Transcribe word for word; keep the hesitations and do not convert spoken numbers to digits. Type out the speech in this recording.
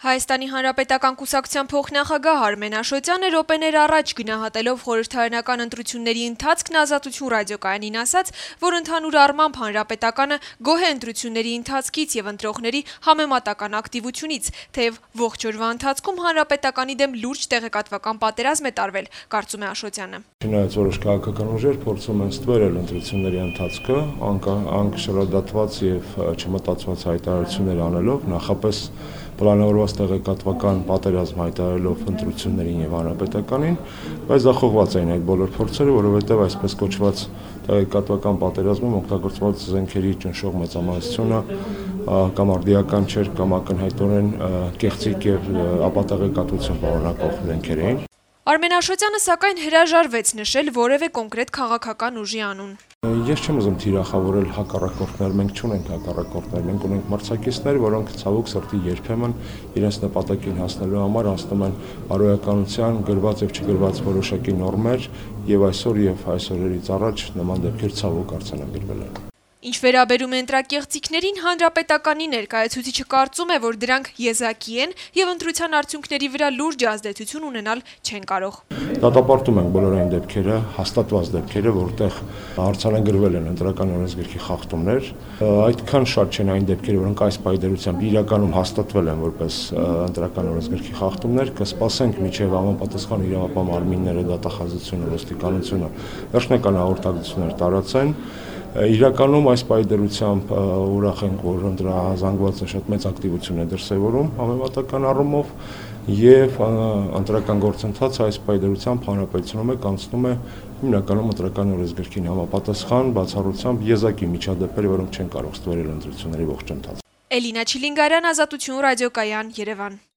Հայաստանի Հանրապետական կուսակցության փոխնախագահ Արմեն Աշոտյանը րոպեներ առաջ գնահատելով խորհրդարանական ընտրությունների ընթացքն Ազատություն ռադիոկայանին ասաց, որ ընդհանուր առմամբ Հանրապետականը գոհ է ընտրությունների ընթացքից եւ ընտրողների համեմատական ակտիվությունից, թեև ողջ օրվա ընթացքում Հանրապետականի դեմ լուրջ տեղեկատվական պատերազմ է տարվել, կարծում է Աշոտյանը։ Չնայած որոշ քաղաքական ուժեր փորձում են ստվերել ընտրությունների ընթացքը, անկշռադատված եւ չմտածված հայտարարություններ անելով, նախապես պլանավորված տեղեկատվական պատերազմ հայտարարելով ընտրություններին եւ հանրապետականին, բայց դախողված էին այդ բոլոր փորձերը, որովհետեւ այսպես կոչված տեղեկատվական պատերազմում օգտագործված զենքերի ճնշող մեծամասնությունը կամ արդիական չէր կամ ակնհայտորեն կեղծիք եւ ապատեղեկատվություն պարունակող զենքեր էին։ Արմեն Աշոտյանը սակայն հրաժարվեց նշել որևէ կոնկրետ քաղաքական ուժի անուն։ Ես չեմ ուզում թիրախավորել հակառակորդներ, մենք չունենք հակառակորդներ, մենք ունենք մրցակիցներ, որոնք ցավոք սրտի երբեմն իրենց նպատակին հասնելու համար անցնում են բարոյականության գրված եւ չգրված որոշակի նորմեր եւ այսօր եւ այսօրերից առաջ նման դեպքեր ցավոք արձանագրվել են։ Ինչ վերաբերում է ընտրակեղծիքներին, Հանրապետականի ներկայացուցիչը կարծում է, որ դրանք եզակի են եւ ընտրության արդյունքների վրա լուրջ ազդեցություն ունենալ չեն կարող։ Դատապարտում ենք բոլոր այն դեպքերը, հաստատված դեպքերը, որտեղ արձանագրվել են ընտրական օրենսգրքի խախտումներ, այդքան շատ չեն այն դեպքերը, որոնք այս պայմանությամբ իրականում հաստատվել են որպես ընտրական օրենսգրքի խախտումներ, կսպասենք մինչեւ համապատասխան իրավապահ մարմինները, դատախազությունը, ոստիկանությունը վերջնական հաղորդակցություններ տարածեն։ Իրականում այս պայմանությամբ ուրախ ենք, որ ընտրազանգվածը շատ մեծ ակտիվություն է դրսևորում համեմատական առումով եւ ընտրական գործընթացը այս պայմանությամբ հանրապետությունում է կանցնում է հիմնականում ընտրական օրենսգրքին համապատասխան բացառությամբ եզակի միջադեպեր, որոնք չեն կարող ստվերել ընտրությունների ողջ ընթացը։ Էլինա Չիլինգարյան, Ազատություն ռադիոկայան, Երևան։